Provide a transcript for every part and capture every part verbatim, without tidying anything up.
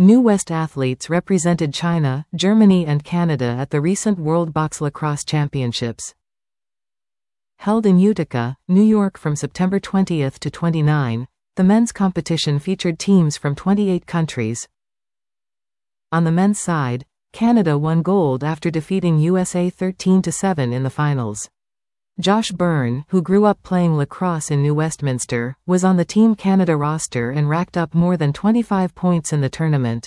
New West athletes represented China, Germany and Canada at the recent World Box Lacrosse Championships. Held in Utica, New York from September twentieth to twenty-ninth, the men's competition featured teams from twenty-eight countries. On the men's side, Canada won gold after defeating U S A thirteen to seven in the finals. Josh Byrne, who grew up playing lacrosse in New Westminster, was on the Team Canada roster and racked up more than twenty-five points in the tournament.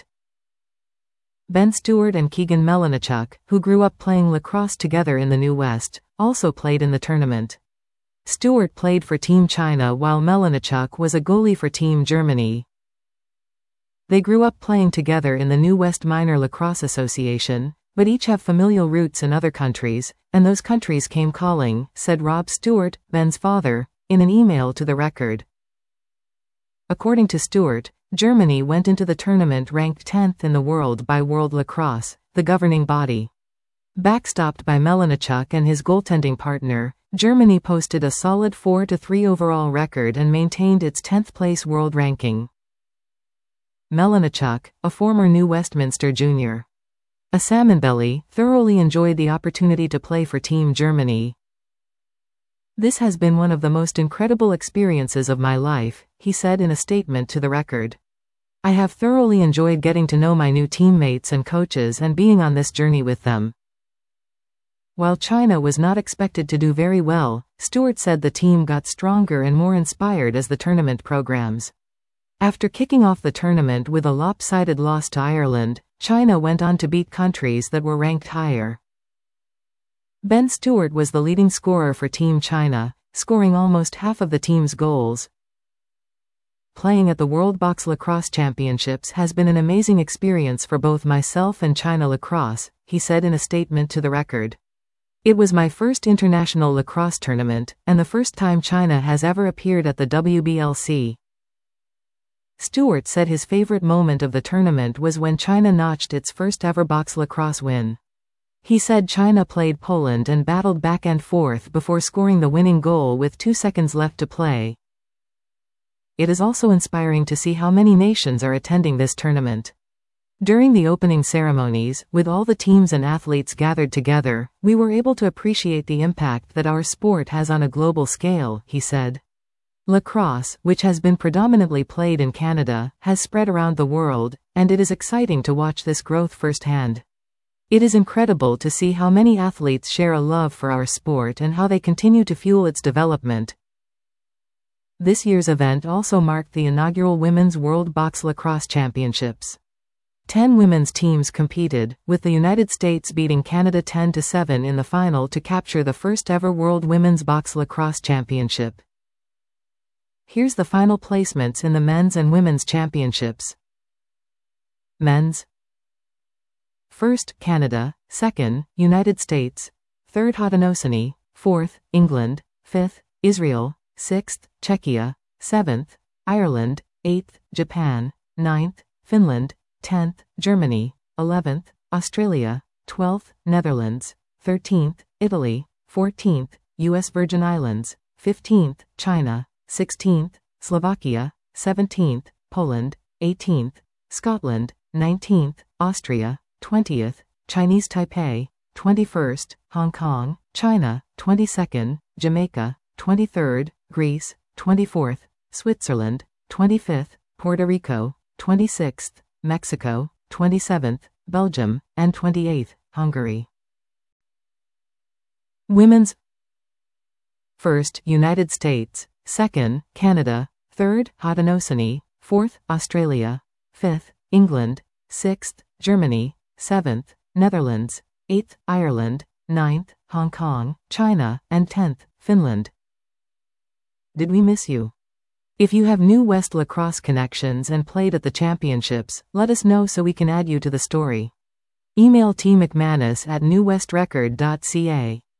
Ben Stewart and Keegan Melanichuk, who grew up playing lacrosse together in the New West, also played in the tournament. Stewart played for Team China while Melanichuk was a goalie for Team Germany. They grew up playing together in the New West Minor Lacrosse Association, but each have familial roots in other countries, and those countries came calling, said Rob Stewart, Ben's father, in an email to the Record. According to Stewart, Germany went into the tournament ranked tenth in the world by World Lacrosse, the governing body. Backstopped by Melanichuk and his goaltending partner, Germany posted a solid four to three overall record and maintained its tenth place world ranking. Melanichuk, a former New Westminster junior, a salmonbelly, thoroughly enjoyed the opportunity to play for Team Germany. "This has been one of the most incredible experiences of my life," he said in a statement to the Record. "I have thoroughly enjoyed getting to know my new teammates and coaches and being on this journey with them." While China was not expected to do very well, Stewart said the team got stronger and more inspired as the tournament programs. After kicking off the tournament with a lopsided loss to Ireland, China went on to beat countries that were ranked higher. Ben Stewart was the leading scorer for Team China, scoring almost half of the team's goals. "Playing at the World Box Lacrosse Championships has been an amazing experience for both myself and China Lacrosse," he said in a statement to the Record. "It was my first international lacrosse tournament, and the first time China has ever appeared at the W B L C." Stewart said his favorite moment of the tournament was when China notched its first ever box lacrosse win. He said China played Poland and battled back and forth before scoring the winning goal with two seconds left to play. "It is also inspiring to see how many nations are attending this tournament. During the opening ceremonies, with all the teams and athletes gathered together, we were able to appreciate the impact that our sport has on a global scale," he said. "Lacrosse, which has been predominantly played in Canada, has spread around the world, and it is exciting to watch this growth firsthand. It is incredible to see how many athletes share a love for our sport and how they continue to fuel its development." This year's event also marked the inaugural Women's World Box Lacrosse Championships. Ten women's teams competed, with the United States beating Canada ten to seven in the final to capture the first ever World Women's Box Lacrosse Championship. Here's the final placements in the men's and women's championships. Men's. First, Canada. Second, United States. Third, Haudenosaunee. Fourth, England. Fifth, Israel. Sixth, Czechia. Seventh, Ireland. Eighth, Japan. Ninth, Finland. Tenth, Germany. Eleventh, Australia. Twelfth, Netherlands. Thirteenth, Italy. Fourteenth, U S Virgin Islands. Fifteenth, China. Sixteenth, Slovakia. Seventeenth, Poland. Eighteenth, Scotland. Nineteenth, Austria. Twentieth, Chinese Taipei. Twenty-first, Hong Kong, China. Twenty-second, Jamaica. Twenty-third, Greece. Twenty-fourth, Switzerland. Twenty-fifth, Puerto Rico. Twenty-sixth, Mexico. Twenty-seventh, Belgium, and twenty-eighth, Hungary. Women's. First, United States. Second, Canada. Third, Haudenosaunee. Fourth, Australia. Fifth, England. Sixth, Germany. Seventh, Netherlands. Eighth, Ireland. Ninth, Hong Kong, China, and tenth, Finland. Did we miss you? If you have New West lacrosse connections and played at the championships, let us know so we can add you to the story. Email T McManus at new west record dot c a.